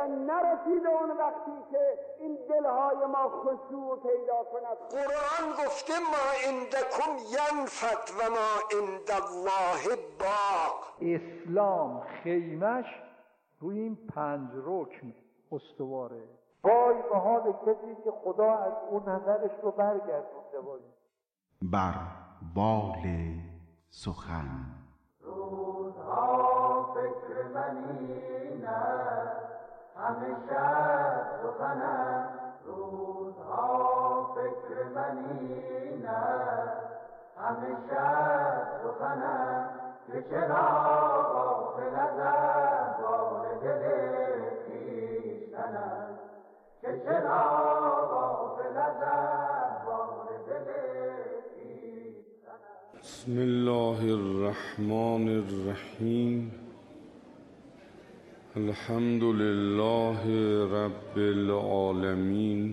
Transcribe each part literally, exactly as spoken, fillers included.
نرسیده اون وقتی که این دلهای ما خشوع پیدا کند. قرآن گفته ما عندکم ینفد و ما عند الله باق. اسلام خیمش روی این پنج رکن استواره. وای به حال کسی که خدا از اون نظرش رو برگردونده باشه. بر بال سخن روزها فکر منینه همه شب سخنه. روزها فکر منینه همه شب سخنه. که چرا غافل از احوال دل خویشتنم. که چرا غافل از احوال دل خویشتنم. بسم الله الرحمن الرحیم. الحمد لله رب العالمین.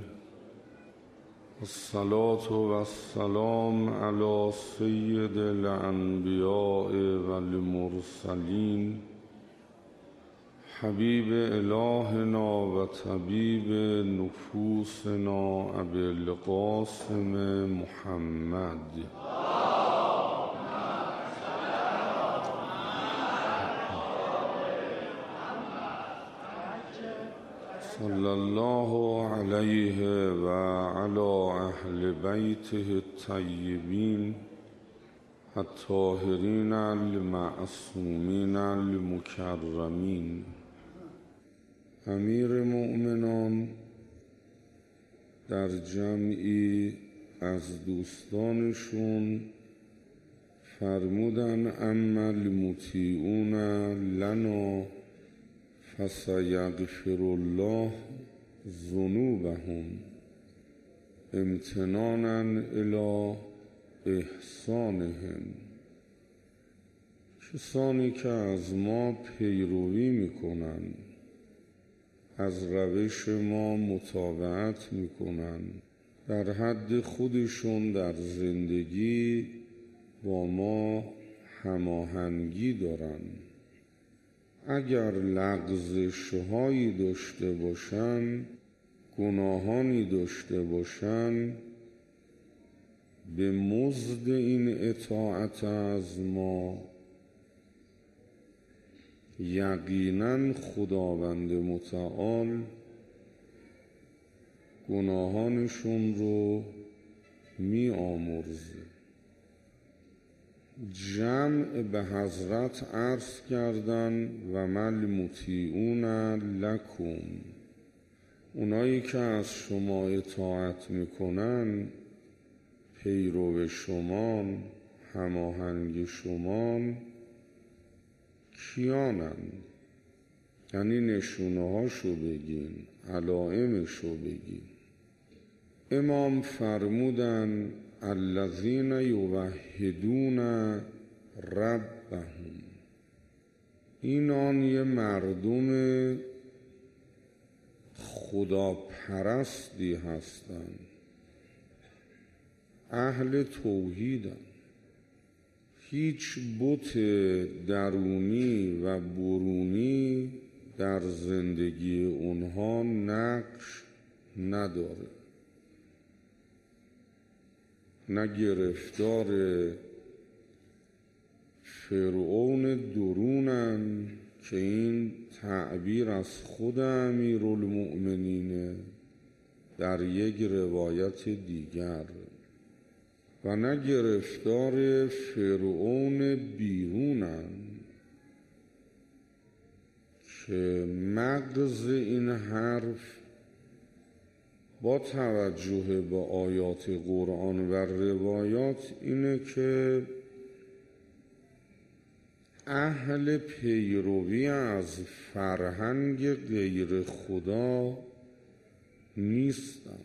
الصلاة والسلام علی سید الانبیاء والمرسلین. حبیب الهنا و طبیب نفوسنا ابی القاسم محمد. صلی الله علیه و علی اهل بیته الطیبین الطاهرین المعصومین المکرمین. امیر مؤمنان در جمعی از دوستانشون فرمودن اما المطیعون لنا فسیغفر الله ذنوبهم امتنانا الی احسانهم. کسانی که از ما پیروی میکنن، از روش ما متابعت میکنن، در حد خودشون در زندگی با ما هماهنگی دارن، اگر لغزش‌هایی داشته باشن، گناهانی داشته باشن، به مزد این اطاعت از ما یقیناً خداوند متعال گناهانشون رو می آمرزه. جمع به حضرت عرض کردن و مل مطیعون لکم، اونایی که از شما اطاعت میکنن، پیرو شمان، هماهنگ شمان کیانن؟ یعنی نشونه هاشو بگین، علائمشو بگین. امام فرمودن الذین یوحدون ربهم. اینان یه مردم خداپرستی هستن، اهل توحیدن، هیچ بت درونی و برونی در زندگی اونها نقش نداره، نه گرفتار فرعون درونن که این تعبیر از خود امیرالمؤمنینه در یک روایت دیگر، و نه گرفتار فرعون بیرونن که مغز این حرف با توجه به آیات قرآن و روایات اینه که اهل پیروی از فرهنگ غیر خدا نیستن.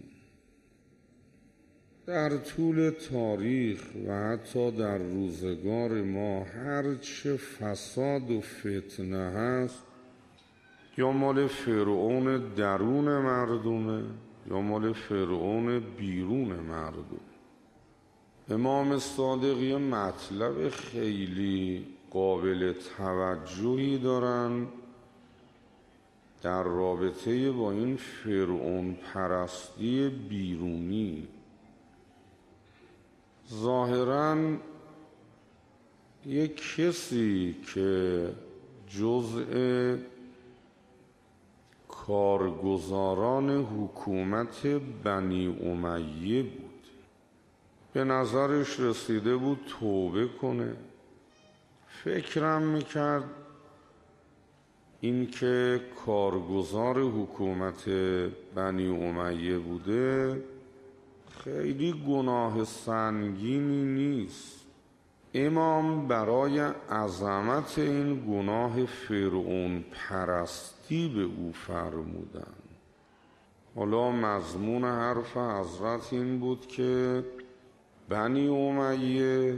در طول تاریخ و حتی در روزگار ما هرچه فساد و فتنه هست یا مال فرعون درون مردمه یا مال فرعون بیرون مردم. امام صادق یه مطلب خیلی قابل توجهی دارن در رابطه با این فرعون پرستی بیرونی ظاهراً یک کسی که جزء کارگزاران حکومت بنی امیه بود، به نظرش رسیده بود توبه کنه. فکرم میکرد این که کارگزار حکومت بنی امیه بوده خیلی گناه سنگینی نیست. امام برای عظمت این گناه فرعون پرستی به او فرمودن. حالا مضمون حرف حضرت این بود که بنی امیه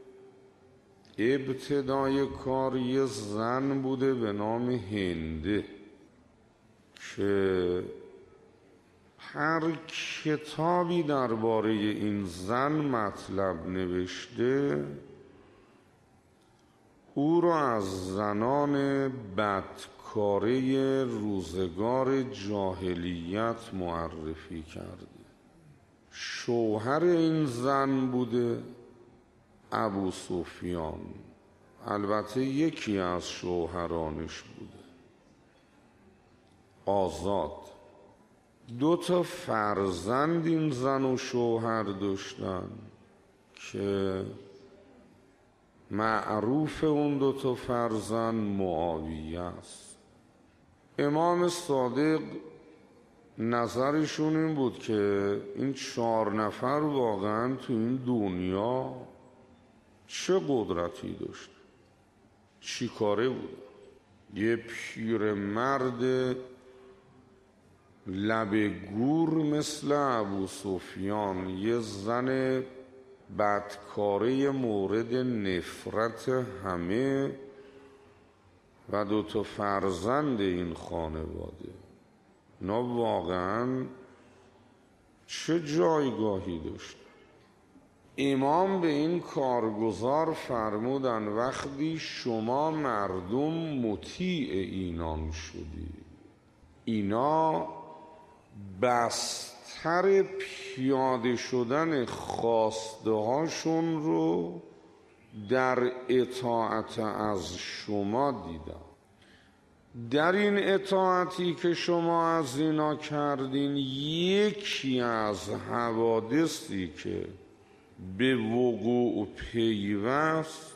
ابتدای کار یه زن بوده به نام هنده که هر کتابی درباره این زن مطلب نوشته او را از زنان بدکاره روزگار جاهلیت معرفی کرده. شوهر این زن بوده ابو سفیان، البته یکی از شوهرانش بوده، آزاد. دو تا فرزند این زن و شوهر داشتن که معروف اون دو تا فرزند معاویه است. امام صادق نظرشون این بود که این چهار نفر واقعا تو این دنیا چه قدرتی داشت، چی کاره بود. یه پیر مرد لب گور مثل ابو سفیان، یه زن بدکاره مورد نفرت همه و دو تا فرزند این خانواده، اینا واقعا چه جایگاهی داشت. امام به این کارگزار فرمودن وقتی شما مردم مطیع اینان شدی، اینا بستر پیاده شدن خواسته هاشون رو در اطاعت از شما دیدن. در این اطاعتی که شما از اینا کردین یکی از حوادثی که به وقوع پیوست،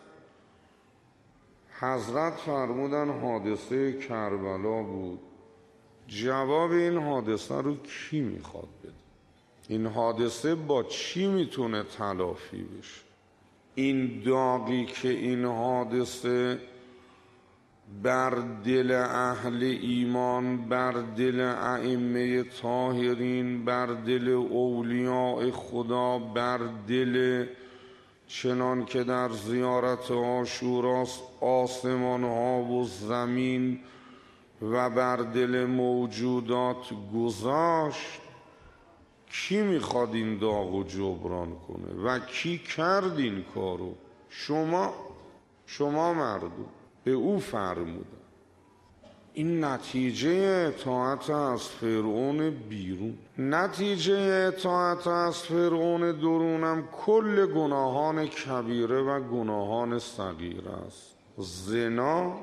حضرت فرمودن حادثه کربلا بود. جواب این حادثه رو کی میخواد بده؟ این حادثه با چی میتونه تلافی بشه؟ این داغی که این حادثه بر دل اهل ایمان، بر دل ائمه طاهرین، بر دل اولیاء خدا، بر دل چنان که در زیارت عاشورا آسمان ها و زمین و بر دل موجودات گذاشت، کی میخواد این داغو جبران کنه و کی کرد این کارو؟ شما شما مردم به او فرمودن. این نتیجه اطاعت از فرعون بیرون. نتیجه اطاعت از فرعون درونم کل گناهان کبیره و گناهان صغیره است. زنا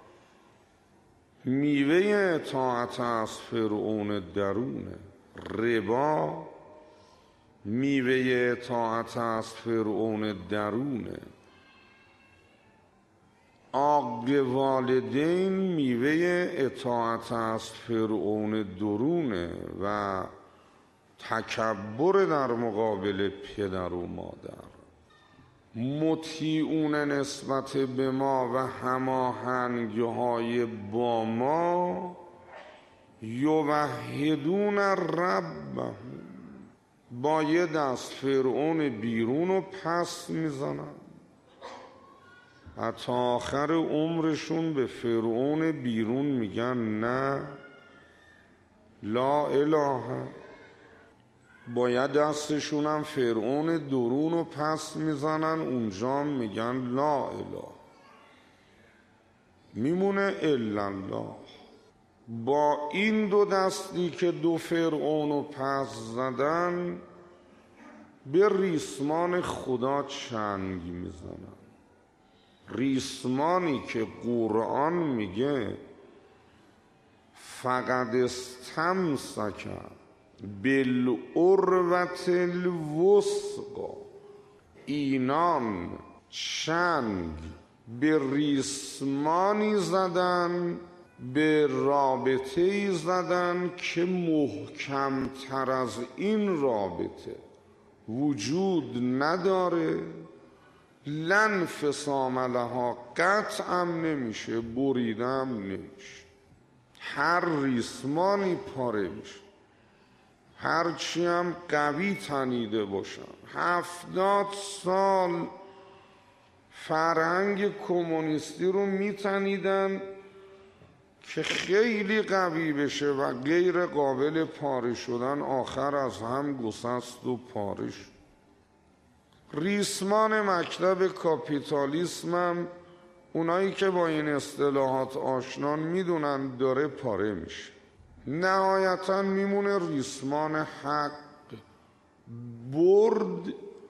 میوه اطاعت از فرعون درونه، ربا میوه اطاعت از فرعون درونه، عاق والدین میوه اطاعت از فرعون درونه و تکبر در مقابل پدر و مادر. مطیعون نسبت به ما و هماهنگ های با ما یوحدون ربهم، با یه دست فرعون بیرون رو پس میزنن، حتی آخر عمرشون به فرعون بیرون میگن نه لا اله، باید دستشون هم فرعون درون رو پس میزنن، اونجا میگن لا اله، میمونه الا الله. با این دو دستی که دو فرعونو پس زدن به ریسمان خدا چنگ میزنن. ریسمانی که قرآن میگه فقد استمسک بالعروة الوثقی، اینان چنگ به ریسمانی زدن، به رابطه‌ای زدن که محکمتر از این رابطه وجود نداره، لن انفصام لها، قطعا نمیشه، بریدم نمیشه. هر ریسمانی پاره میشه، هرچی هم قوی تنیده باشن. هفتاد سال فرهنگ کمونیستی رو میتنیدن که خیلی قوی بشه و غیر قابل پاره شدن، آخر از هم گسست و پاره شد. ریسمان مکتب کاپیتالیسم هم اونایی که با این اصطلاحات آشنان میدونن داره پاره میشه. نهایتا میمونه ریسمان حق. برد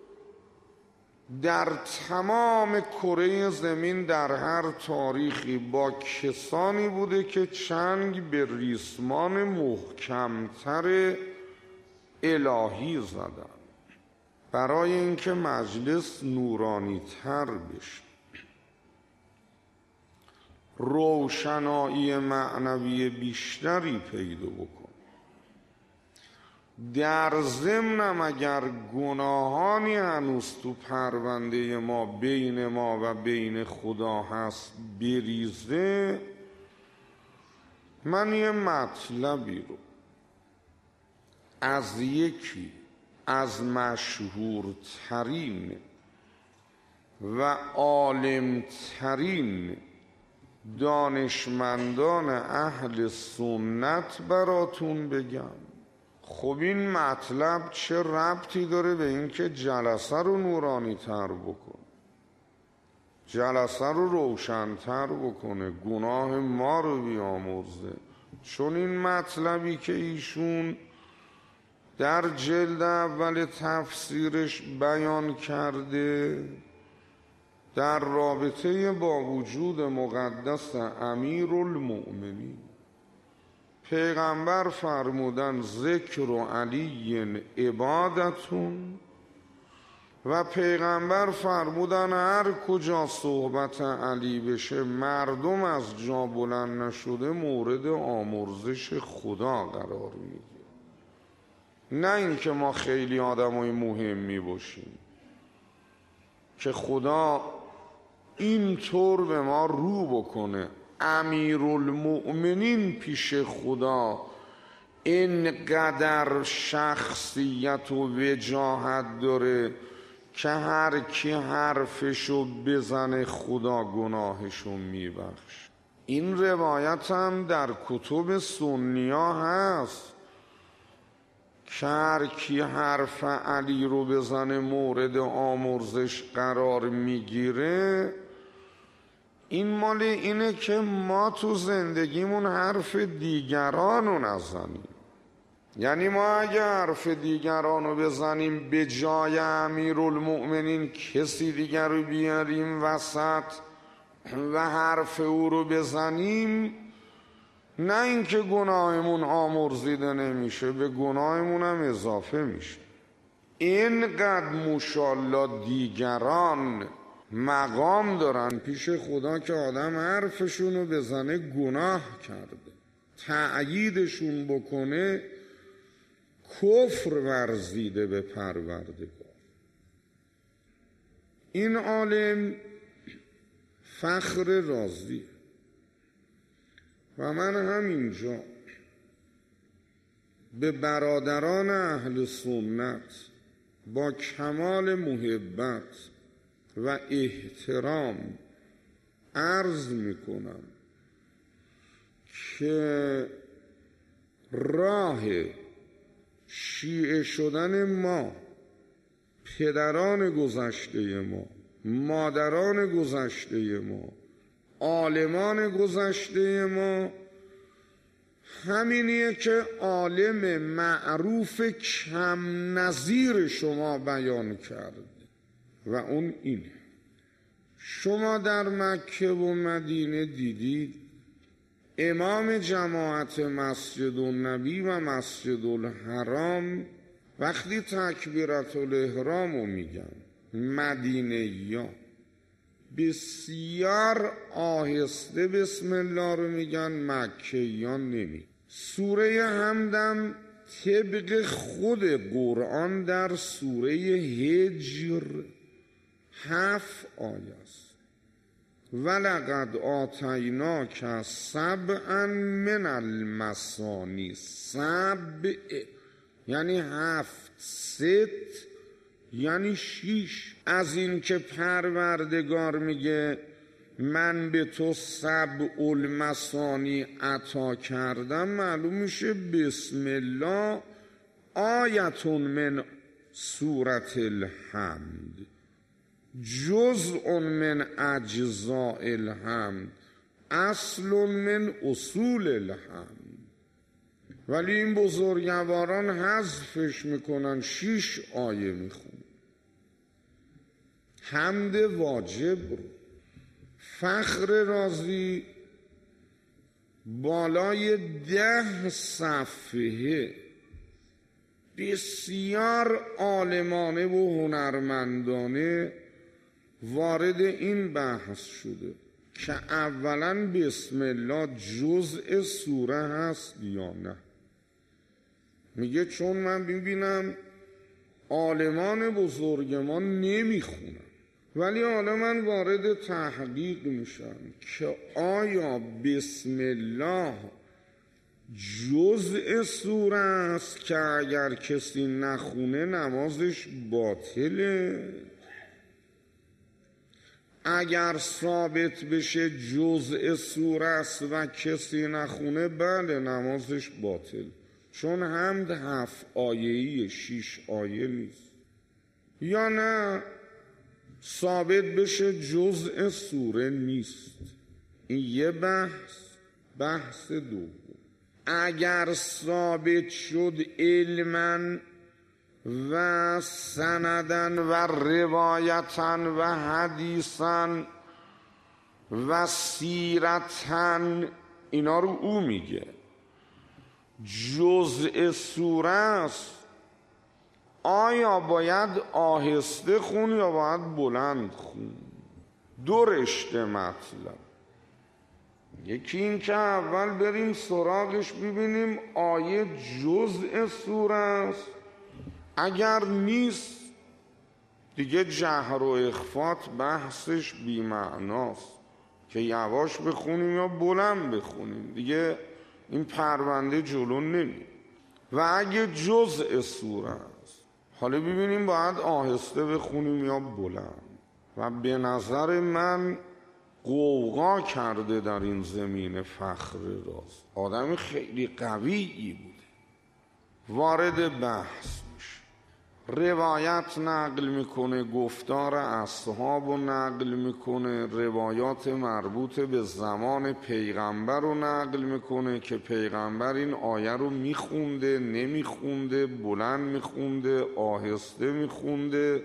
در تمام کره زمین در هر تاریخی با کسانی بوده که چنگ به ریسمان محکمتر الهی زدن برای اینکه مجلس نورانی تر بشه، روشنایی معنوی بیشتری پیدا بکن. در ضمنم اگر گناهانی هنوز تو پرونده ما بین ما و بین خدا هست بریزه، من یه مطلبی رو از یکی از مشهورترین و عالمترین دانشمندان اهل سنت براتون بگم. خب این مطلب چه ربطی داره به این که جلسه رو نورانی تر بکن، جلسه رو روشن تر بکنه، گناه ما رو بیامرزه؟ چون این مطلبی که ایشون در جلد اول تفسیرش بیان کرده در رابطه با وجود مقدس امیرالمؤمنین، پیغمبر فرمودن ذکر علی عبادتون، و پیغمبر فرمودن هر کجا صحبت علی بشه مردم از جا بلند نشده مورد آمرزش خدا قرار میگیره. نه اینکه ما خیلی آدمای مهمی باشیم که خدا اینطور به ما رو بکنه. امیرالمؤمنین پیش خدا اینقدر شخصیت و وجاهت داره که هر کی حرفشو بزنه خدا گناهشو میبخش. این روایت هم در کتب سنیا هست که هر کی حرف علی رو بزنه مورد آمرزش قرار میگیره. این مال اینه که ما تو زندگیمون حرف دیگران رو نزنیم. یعنی ما اگه حرف دیگران رو بزنیم به جای امیرالمؤمنین کسی دیگر رو بیاریم وسط و حرف او رو بزنیم، نه اینکه گناهمون آمرزیده نمیشه، به گناهمون هم اضافه میشه. اینقدر ماشاءالله دیگران مقام دارن پیش خدا که آدم حرفشون رو بزنه گناه کرده، تأییدشون بکنه کفر ورزیده به پروردگار. این عالم فخر رازیه و من همینجا به برادران اهل سنت با کمال محبت و احترام عرض میکنم که راه شیعه شدن ما، پدران گذشته ما، مادران گذشته ما، عالمان گذشته ما همینیه که عالم معروف کم نظیر شما بیان کرد و اون اینه. شما در مکه و مدینه دیدید امام جماعت مسجد النبی و مسجد الحرام وقتی تکبیرت الاحرام رو میگن مدینه یا بسیار آهسته بسم الله رو میگن، مکه یا نمی. سوره حمدم طبق خود قرآن در سوره هجر هفت آیه است. ولقد آتیناک سبعا من المثانی. سبع یعنی هفت، ست یعنی شیش. از این که پروردگار میگه من به تو سبع المثانی عطا کردم، معلوم میشه بسم الله آیتون من سورة الحمد، جزء من اجزاء الحمد، اصل من اصول الحمد. ولی این بزرگواران حذفش میکنن، شیش آیه میخونن حمد واجب رو. فخر رازی بالای ده صفحه بسیار عالمانه و هنرمندانه وارد این بحث شده که اولا بسم الله جزء سوره هست یا نه. میگه چون من ببینم عالمان بزرگ ما نمیخونن، ولی حالا من وارد تحقیق میشم که آیا بسم الله جزء سوره است که اگر کسی نخونه نمازش باطله؟ اگر ثابت بشه جزء سوره است و کسی نخونه، بله نمازش باطل، چون حمد هفت آیه‌ای شیش آیه نیست. یا نه ثابت بشه جزء سوره نیست. این یه بحث. بحث دوم، اگر ثابت شد علماً و سندن و روایتن و حدیثن و سیرتن، اینا رو او میگه جزء سوره است، آیا باید آهسته خون یا باید بلند خون؟ دو رشته مطلب. یکی این که اول بریم سراغش ببینیم آیه جزء سوره است، اگر نیست دیگه جهر و اخفات بحثش بی معناست که یواش بخونیم یا بلند بخونیم، دیگه این پرونده جلو نمی. و اگه جزء سوره است حالا ببینیم باید آهسته بخونیم یا بلند. و به نظر من قوقا کرده در این زمین فخر راز، آدم خیلی قویی بوده، وارد بحث میشه، روایت نقل میکنه، گفتار اصحاب رو نقل میکنه، روایات مربوط به زمان پیغمبر رو نقل میکنه که پیغمبر این آیه رو میخونده نمیخونده، بلند میخونده آهسته میخونده،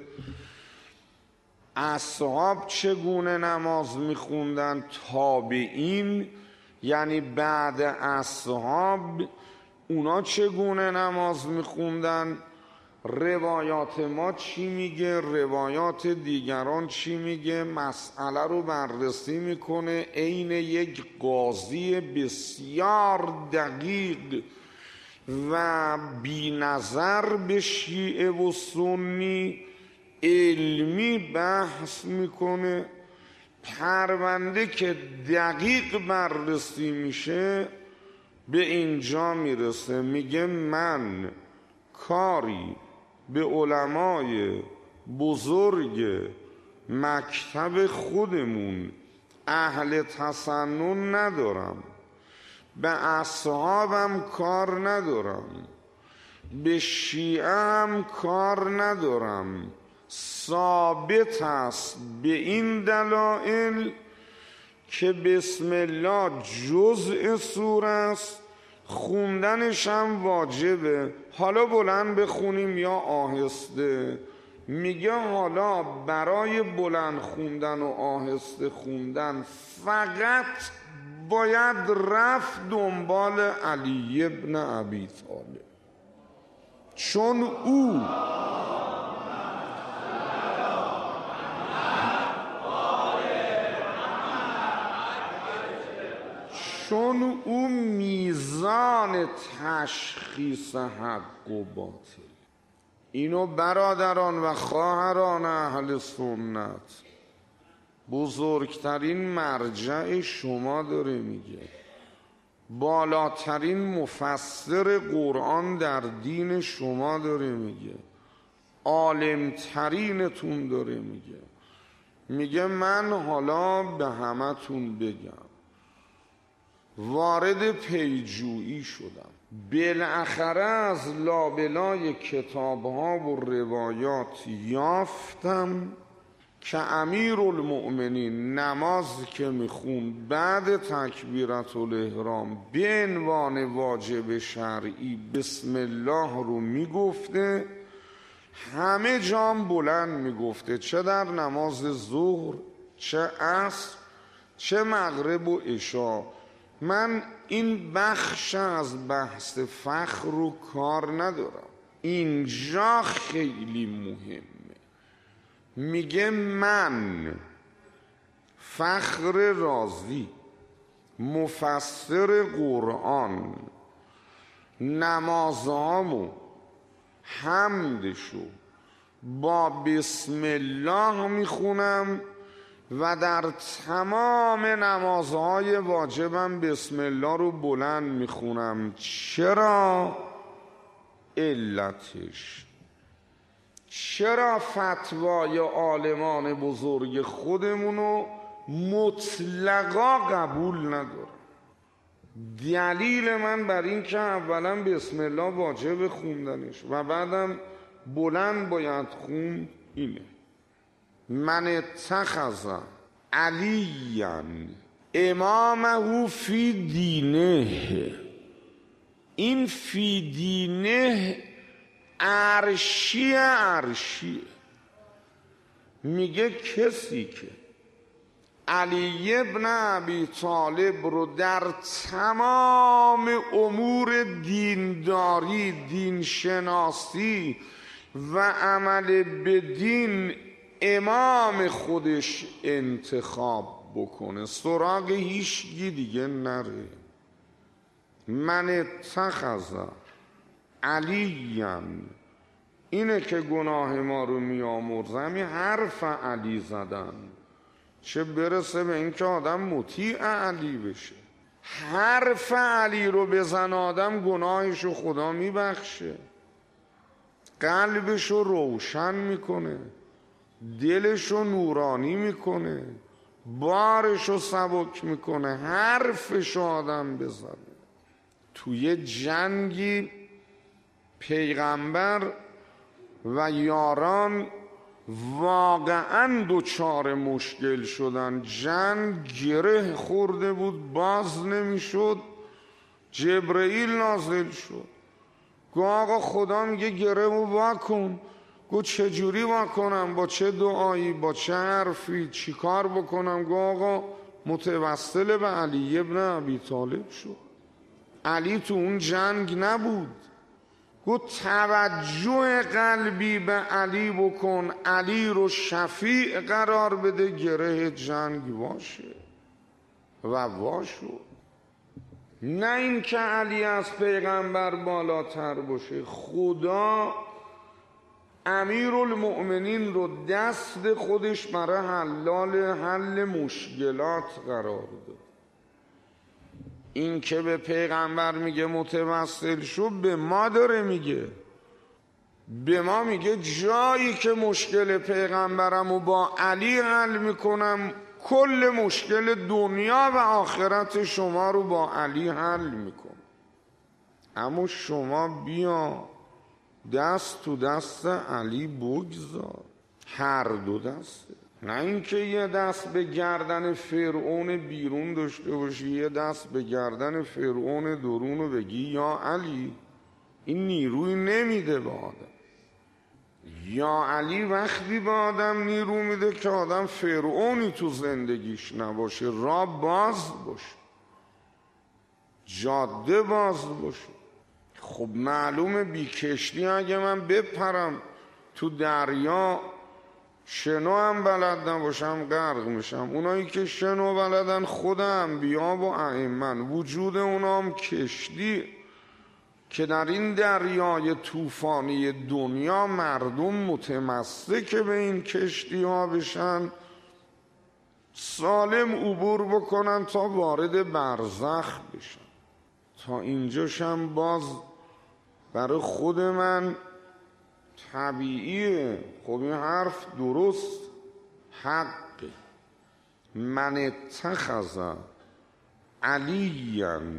اصحاب چگونه نماز میخوندن، تابعین یعنی بعد اصحاب اونا چگونه نماز میخوندن، روایات ما چی میگه، روایات دیگران چی میگه، مسئله رو بررسی میکنه. عین یک قاضی بسیار دقیق و بی نظر به شیعه و سنی علمی بحث میکنه. پرونده که دقیق بررسی میشه به اینجا میرسه، میگه من کاری به علمای بزرگ مکتب خودمون اهل تسنن ندارم، به اصحابم کار ندارم، به شیعه هم کار ندارم. ثابت است به این دلایل که بسم الله جزء سوره است، خوندنش هم واجبه. حالا بلند بخونیم یا آهسته؟ میگه حالا برای بلند خوندن و آهسته خوندن فقط باید رفت دنبال علی ابن ابی طالب، چون او چون او میزان تشخیص حق و باطل. اینو برادران و خواهران اهل سنت، بزرگترین مرجع شما داره میگه، بالاترین مفسر قرآن در دین شما داره میگه، عالمترینتون داره میگه. میگه من حالا به همتون بگم، وارد پیجویی شدم، بالاخره از لابلای کتابها و روایات یافتم که امیرالمؤمنین نماز که میخوند بعد تکبیرت الاحرام به عنوان واجب شرعی بسم الله رو میگفته، همه جام بلند میگفته، چه در نماز ظهر، چه عصر، چه مغرب و عشا. من این بخش از بحث فخر رو کار ندارم، اینجا خیلی مهمه. میگه من فخر رازی مفسر قرآن نمازهامو حمدشو با بسم الله میخونم و در تمام نمازهای واجبم بسم الله رو بلند میخونم. چرا؟ علتش چرا فتوای عالمان بزرگ خودمونو مطلقا قبول ندارم؟ دلیل من بر این که اولا بسم الله واجب خوندنش و بعدم بلند باید خوند اینه: من اتخذ علیاً امامه فی دینه. این فی دینه عرشی عرشی. میگه کسی که علی ابن ابی طالب رو در تمام امور دینداری، دینشناسی و عمل به دین امام خودش انتخاب بکنه، سراغ هیچکی دیگه نره. من اتخذ علیاً، اینه که گناه ما رو میامرزه، همین حرف علی زدن، چه برسه به این که آدم مطیع علی بشه. حرف علی رو بزن آدم گناهشو خدا میبخشه، قلبشو روشن میکنه، دلشو نورانی میکنه، بارشو سبک میکنه. حرفشو آدم بزنه. توی جنگی پیغمبر و یاران واقعا دوچار مشکل شدن، جنگ گره خورده بود، باز نمیشد. جبرئیل نازل شد، گو آقا خدا میگه گره رو واکن. گو چجوری واکنم؟ با چه دعایی؟ با چه حرفی؟ چی کار بکنم؟ گو آقا متوسل به علی ابن ابی طالب شد. علی تو اون جنگ نبود. گو توجه قلبی به علی بکن، علی رو شفیع قرار بده، گره جنگ واشه. و واشو. نه این که علی از پیغمبر بالاتر باشه. خدا امیرالمؤمنین رو دست خودش برای حلال حل مشکلات قرار داد. این که به پیغمبر میگه متوسل شو، به ما داره میگه. به ما میگه جایی که مشکل پیغمبرمو با علی حل میکنم، کل مشکل دنیا و آخرت شما رو با علی حل میکنم. اما شما بیا دست تو دست علی بگذار، هر دو دسته. نه اینکه یه دست به گردن فرعون بیرون داشته باشی، یه دست به گردن فرعون درون و بگی یا علی. این نیروی نمیده به آدم. یا علی وقتی به آدم نیرو میده که آدم فرعونی تو زندگیش نباشه، راه باز باشه، جاده باز باشه. خب معلومه بی کشتی اگه من بپرم تو دریا، شنو هم بلد نباشم غرق میشم. اونایی که شنو بلدن خود انبیا و ائمه، وجود اونا هم کشتی که در این دریای طوفانی دنیا مردم متمسک به این کشتی ها بشن، سالم عبور بکنن تا وارد برزخ بشن. تا اینجاشم باز برای خود من طبیعیه. خب این حرف درست حقه. من اتخذ علیاً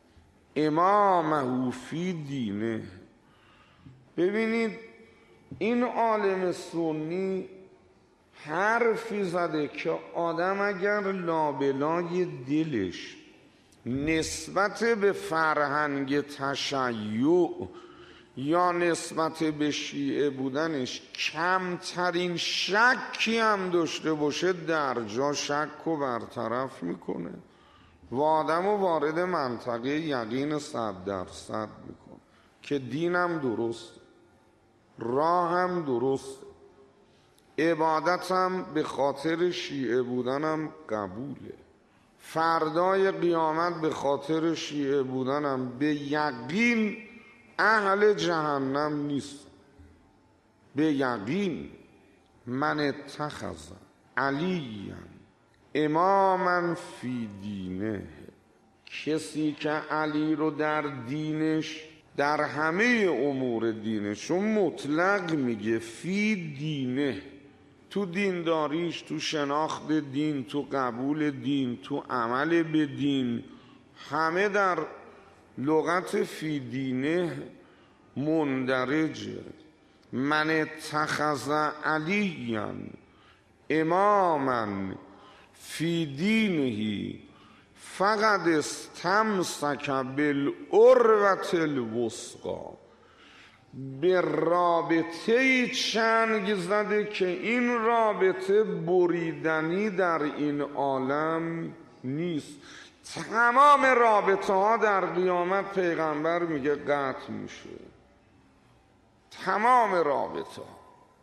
امامه فی دینه. ببینید این عالم سنی حرفی زده که آدم اگر لابلای دلش نسبت به فرهنگ تشیع یا نسبت به شیعه بودنش کمترین شکی هم داشته باشه، در جا شک و برطرف میکنه و آدم رو وارد منطقه یقین صد درصد میکنه که دینم درست، راهم درست، عبادتم به خاطر شیعه بودنم قبوله، فردای قیامت به خاطر شیعه بودنم به یقین اهل جهنم نیست. به یقین. من اتخذ علیاً اماماً فی دینه. کسی که علی رو در دینش، در همه امور دینش، چون مطلق میگه فی دینه، تو دینداریش، تو شناخت دین، تو قبول دین، تو عمل به دین، همه در لغت فی دینه مندرجه. من اتخذ علیاً اماماً فی دینه فقد استمسک بالعروة الوثقی. به رابطه چنگ زده که این رابطه بریدنی در این عالم نیست. تمام رابطه ها در قیامت پیغمبر میگه قطع میشه. تمام رابطه ها.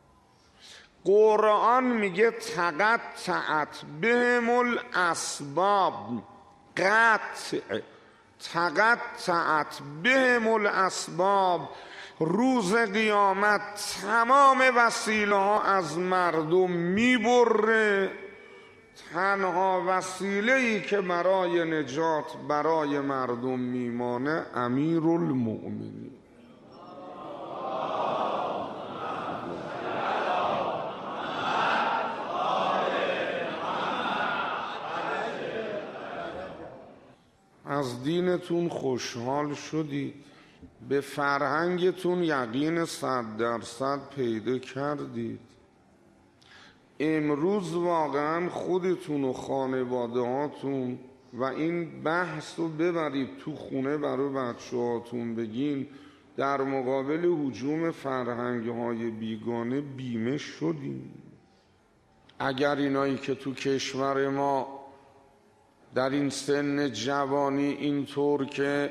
قرآن میگه تقطعت بهم الاسباب. قطع. تقطعت بهم الاسباب. روز قیامت تمام وسیله ها از مردم میبره. تنها وسیله‌ای که برای نجات برای مردم میمانه امیرالمؤمنین. از دینتون خوشحال شدید، به فرهنگتون یقین صد درصد پیدا کردید. امروز واقعا خودتون و خانواده هاتون و این بحث رو ببرید تو خونه برای بچه هاتون بگین در مقابل هجوم فرهنگ های بیگانه بیمه شدیم. اگر اینایی که تو کشور ما در این سن جوانی اینطور که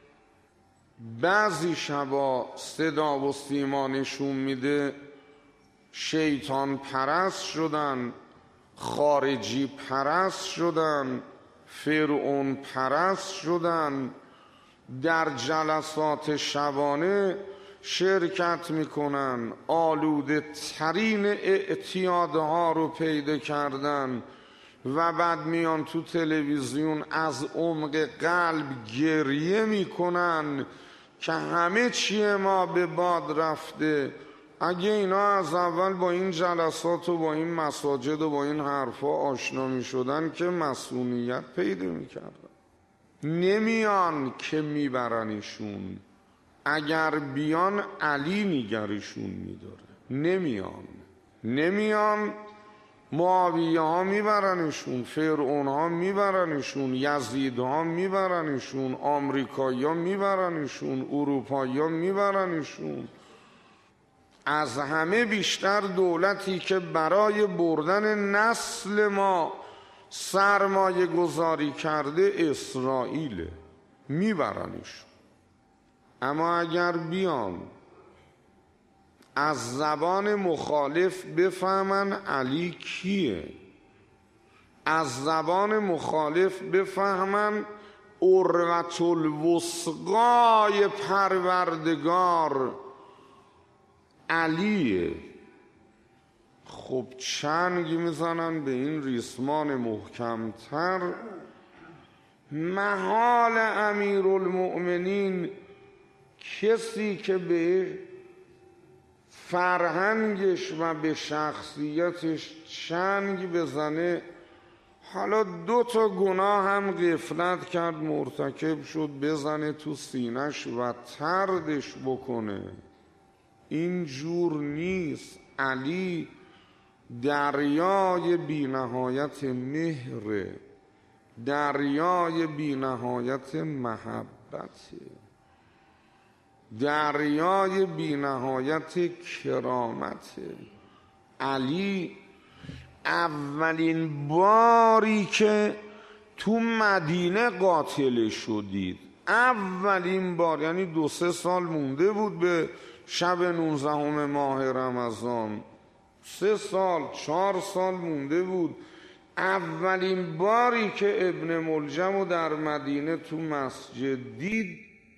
بعضی شبا صدا و سیما نشون میده شیطان پرست شدن، خارجی پرست شدن، فرعون پرست شدن، در جلسات شبانه شرکت میکنن، آلوده ترین اعتیادها رو پیدا کردن و بعد میان تو تلویزیون از عمق قلب گریه میکنن که همه چیه ما به باد رفته. اگه اینا از اول با این جلسات و با این مساجد و با این حرفا آشنا می شدن که مسئولیت پیدا می کردن. نمیان که میبرنشون. اگر بیان علی نگرشون میداره. نمیان. نمیان معاویه ها میبرنشون، فرعون ها میبرنشون، یزید ها میبرنشون، آمریکایی ها میبرنشون، اروپایی ها میبرنشون. از همه بیشتر دولتی که برای بردن نسل ما سرمایه گذاری کرده اسرائیل، میبرنشون. اما اگر بیان از زبان مخالف بفهمن علی کیه، از زبان مخالف بفهمن عروة الوثقای پروردگار علیه، خب چنگ میزنن به این ریسمان محکمتر. محال امیرالمؤمنین کسی که به فرهنگش و به شخصیتش چنگ بزنه، حالا دو تا گناه هم غفلت کرد مرتکب شد، بزنه تو سینش و طردش بکنه، این جور نیست. علی دریای بی نهایت مهر، دریای بی نهایت محبت، دریای بی نهایت کرامت. علی اولین باری که تو مدینه قاتل شدید، اولین بار، یعنی دو سه سال مونده بود به شب نوزدهم ماه رمضان، سه سال چهار سال مونده بود، اولین باری که ابن ملجم رو در مدینه تو مسجد دید،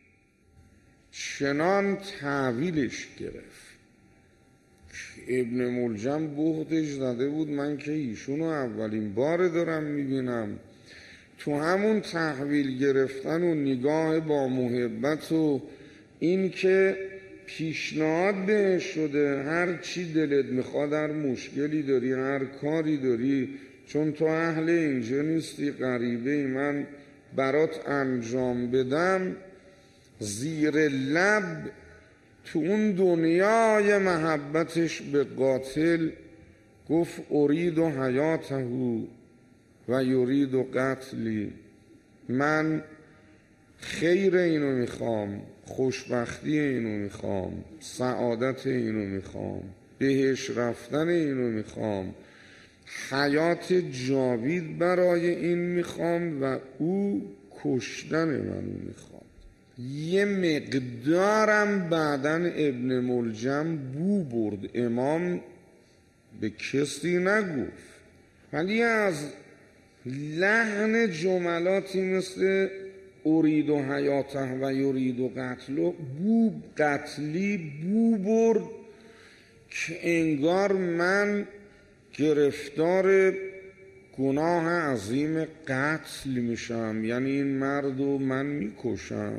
چنان تحویلش گرفت. ابن ملجم بهتش زده بود من که ایشونو اولین بار دارم میبینم. تو همون تحویل گرفتن و نگاه با محبت و این که پیشنهاد بهش شده هر چی دلت میخواد، هر مشکلی داری، هر کاری داری، چون تو اهل اینجا نیستی، غریبه ای، من برات انجام بدم. زیر لب تو اون دنیای محبتش به قاتل گفت ارید و حیاته و یرید و قتلی، من خیر اینو میخوام، خوشبختی اینو میخوام، سعادت اینو میخوام، بهش رفتن اینو میخوام، حیات جاوید برای این میخوام و او کشتن منو میخوام. یه مقدارم بعدن ابن ملجم بو برد، امام به کسی نگفت، ولی از لحن جملاتی مثل ارید و حیاته و یرید و قتل بو قتلی بو برد که انگار من گرفتار گناه عظیم قتل میشم، یعنی این مرد رو من میکشم.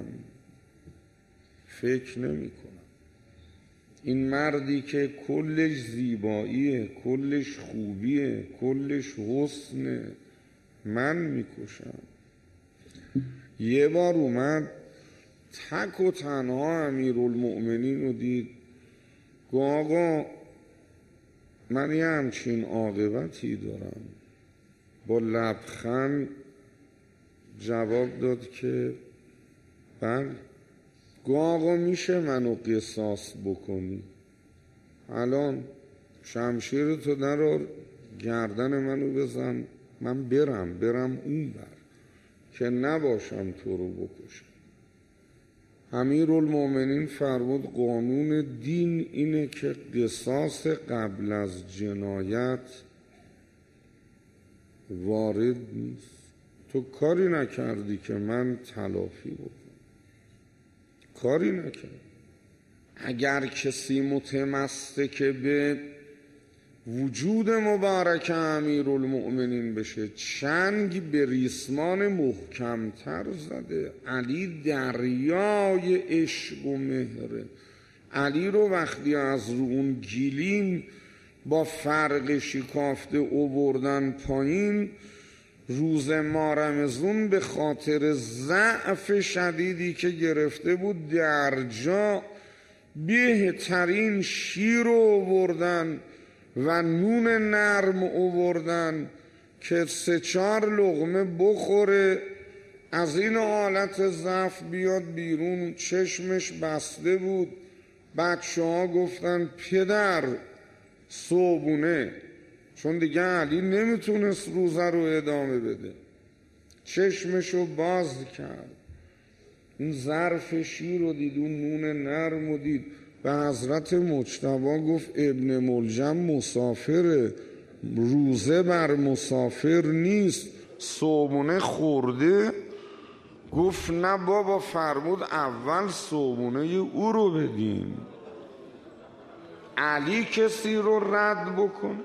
فکر نمی کنم این مردی که کلش زیباییه، کلش خوبیه، کلش حسنه، من میکشم. یه بار اومد تک و تنها امیرالمؤمنین رو دید، گفت آقا من یه همچین عاقبتی دارم. با لبخند جواب داد که بله. گفت آقا میشه منو قصاص بکنی؟ الان شمشیر تو در گردن منو بزن، من برم برم اون بر که نباشم تو رو بکشم. امیرالمؤمنین فرمود قانون دین اینه که قصاص قبل از جنایت وارد نیست. تو کاری نکردی که من تلافی بکنم، کاری نکرد. اگر کسی متمسک به وجود مبارک امیرالمؤمنین بشه، چنگ به ریسمان محکمتر زده. علی دریای عشق و مهره. علی رو وقتی از رو اون گیلین با فرق شکافته اووردن پایین، روز مارمزون به خاطر ضعف شدیدی که گرفته بود در جا بهترین شیر رو اووردن و نون نرم آوردن که سه چهار لقمه بخوره، از این حالت ضعف بیاد بیرون. چشمش بسته بود. بچه ها گفتن پدر صبحونه، چون دیگه علی نمیتونست روزه رو ادامه بده. چشمشو باز کرد، این ظرف شیر رو دید، اون نون نرم رو دید. به حضرت مجتبی گفت ابن ملجم مسافره، روزه بر مسافر نیست. صبحونه خورده؟ گفت نه بابا، فرمود اول صبحونه او رو بدین. علی کسی رو رد بکن؟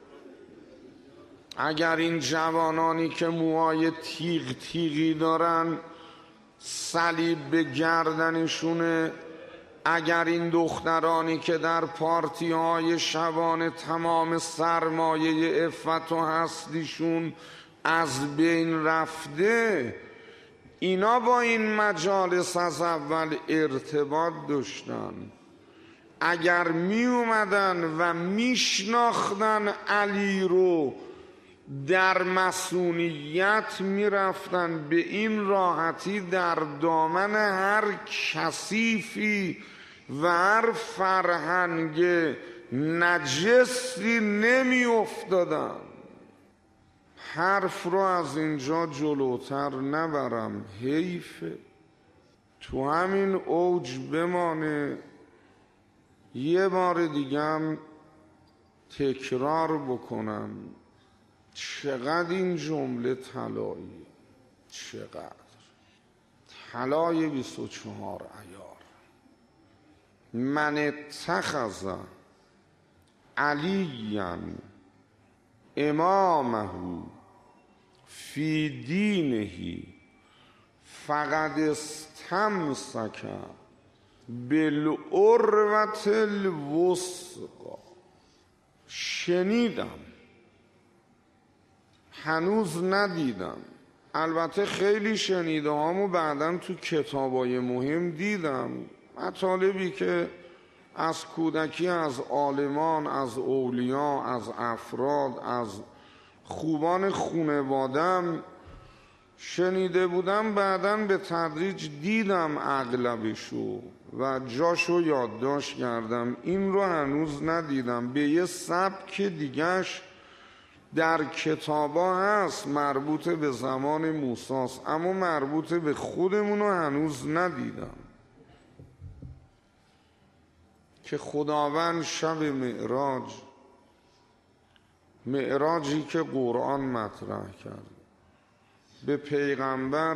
اگر این جوانانی که موهای تیغ تیغی دارن، صلیب به گردنشونه، اگر این دخترانی که در پارتی های شبانه تمام سرمایه عفت و هستیشون از بین رفته، اینا با این مجالس از اول ارتباط داشتن، اگر می اومدن و می شناختن علی رو در مسئولیت، می رفتن به این راحتی در دامن هر کثیفی و هر فرهنگ نجسی نمی افتادن. حرف رو از اینجا جلوتر نبرم، حیفه، تو همین اوج بمانه. یه بار دیگه هم تکرار بکنم، چقدر این جمله طلایی، چقدر طلای بیست و چهار عیار. من اتخذ علیاً امامه فی دینه فقد استمسک بالعروة الوثقی. شنیدم، هنوز ندیدم، البته خیلی شنیده هامو بعداً تو کتابای مهم دیدم، مطالبی که از کودکی از عالمان، از اولیا، از افراد، از خوبان خونوادم شنیده بودم، بعداً به تدریج دیدم اغلبشو و جاشو یادداشت کردم. این رو هنوز ندیدم، به یه سبک دیگهش در کتابا هست مربوط به زمان موسیٰ، اما مربوط به خودمونو هنوز ندیدم. که خداوند شب معراج، معراجی که قرآن مطرح کرد، به پیغمبر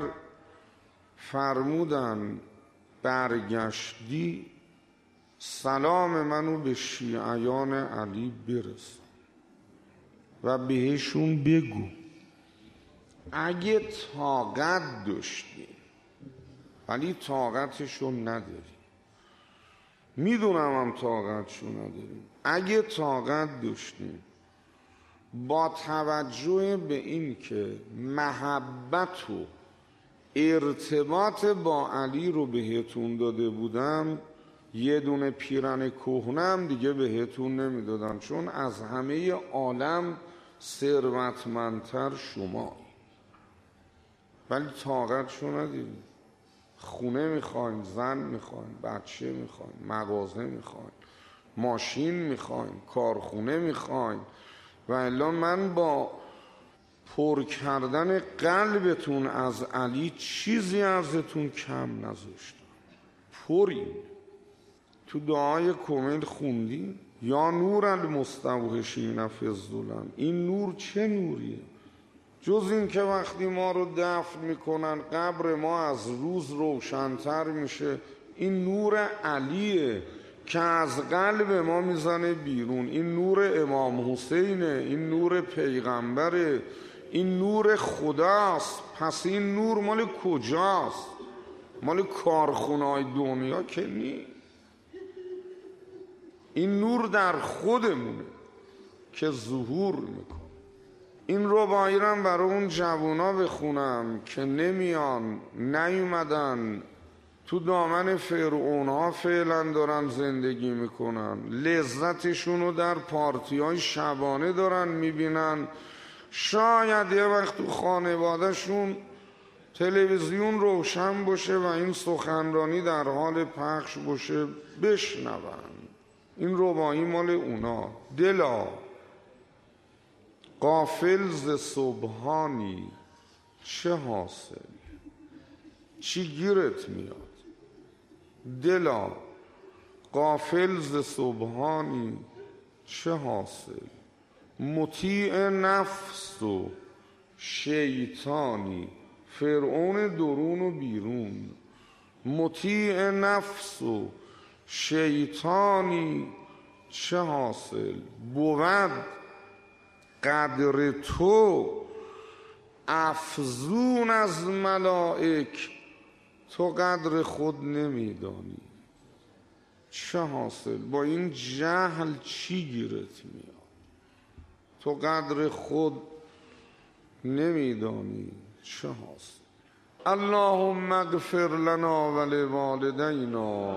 فرمودن برگشتی سلام منو به شیعیان علی برسون و بهشون بگو اگه طاقت داشتی، ولی طاقتشو نداری، میدونم هم طاقتشو نداریم، اگه طاقت داشتیم با توجه به این که محبت و ارتباط با علی رو بهتون داده بودم، یه دونه پیرن کهنه دیگه بهتون نمیدادم، چون از همه عالم ثروتمندتر شما، ولی طاقتشو نداریم. خونه میخواین، زن میخواین، بچه میخواین، مغازه میخواین، ماشین میخواین، کارخونه میخواین، و الا من با پر کردن قلبتون از علی چیزی ازتون کم نذاشتم. پرین. تو دعای کمیل خوندی یا نور المستوحشین فی الظلم. این نور چه نوریه؟ جز این که وقتی ما رو دفن میکنن قبر ما از روز روشنتر میشه. این نور علیه که از قلب ما میزنه بیرون. این نور امام حسینه، این نور پیغمبره، این نور خداست. پس این نور مال کجاست؟ مال کارخونه‌های دنیا که نی. این نور در خودمونه که ظهور میکنه. این رباعی رو برای اون جوونا بخونم که نمیان، نیومدن تو دامن فرعون ها فعلا دارن زندگی میکنن، لذتشون رو در پارتی های شبانه دارن میبینن. شاید یه وقت تو خانوادهشون تلویزیون روشن باشه و این سخنرانی در حال پخش باشه، بشنون. این ربایی مال اونا. دلا غافل ز سبحانی چه حاصل؟ چی گیرت میاد؟ دلا غافل ز سبحانی چه حاصل؟ مطیع نفس و شیطانی، فرعون درون و بیرون، مطیع نفس و شیطانی چه حاصل؟ بود قدر تو افزون از ملائک، تو قدر خود نمیدانی چه حاصل؟ با این جهل چی گیرت میاد؟ تو قدر خود نمیدانی چه حاصل؟ اللهم اغفر لنا ولوالدینا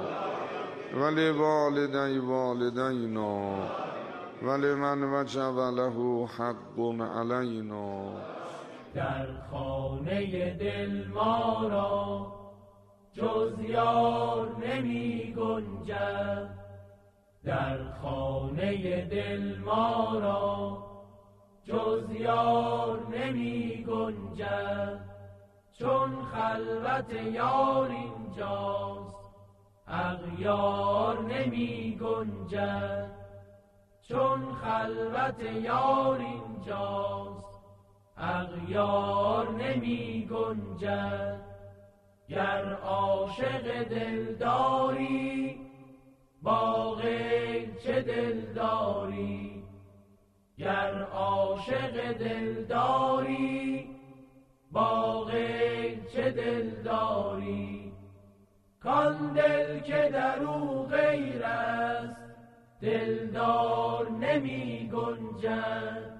ولوالدی والدینا ولمن وجب له حق علینا. در خانه دل ما را جز یار نمی گنجد، در خانه دل ما را جز یار نمی گنجد. چون خلوت یار اینجاست اغیار نمی گنجد، چون خلوت یار اینجاست اغیار نمی گنجد. گر عاشق دلداری با غیر چه دلداری، گر عاشق دلداری با غیر چه دلداری. کان دل که در او غیر است دلدار نمی گنجد،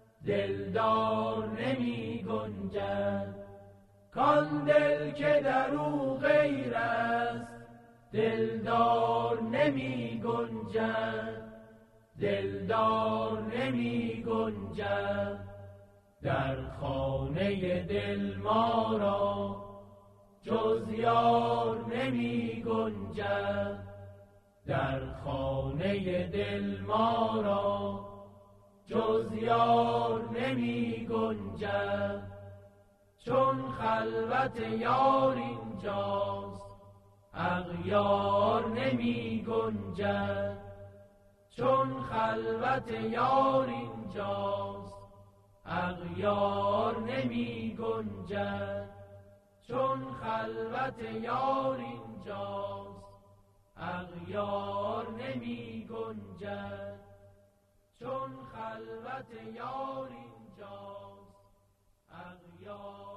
دلدار نمی گنجد. کان دل که در او غیر است دلدار نمی گنجد، دلدار نمی گنجد. در خانه دل ما را جز یار نمی گنجد، در خانه دل ما را جز یار نمی گنجد. چون خلوت یار اینجاست اغیار نمی گنجد، چون خلوت یار اینجاست اغیار نمی گنجد، چون خلوت یار اینجاست اغیار نمی گنجد، چون خلوت یار اینجاست اغیار